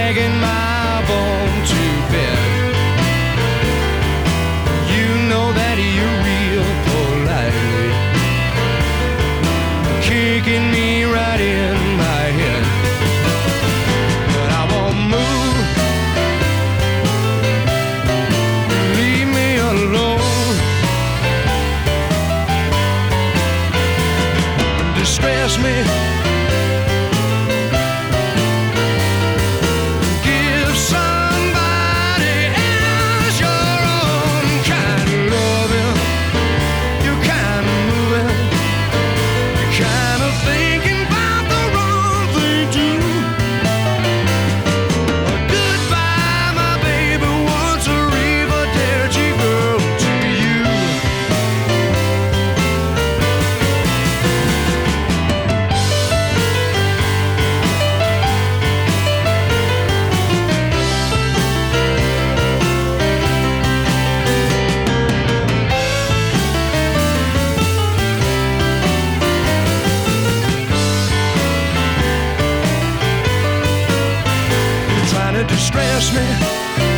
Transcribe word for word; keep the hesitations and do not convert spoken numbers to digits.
dragging my bone to bed. You know that you're real politely kicking me right in my head. But I won't move. Leave me alone. Distress me. Give somebody else your own kind of loving, your kind of moving, your kind of thinking about the wrong thing too. Goodbye, my baby, once a arrivederci, girl, to you. You're trying to distress me.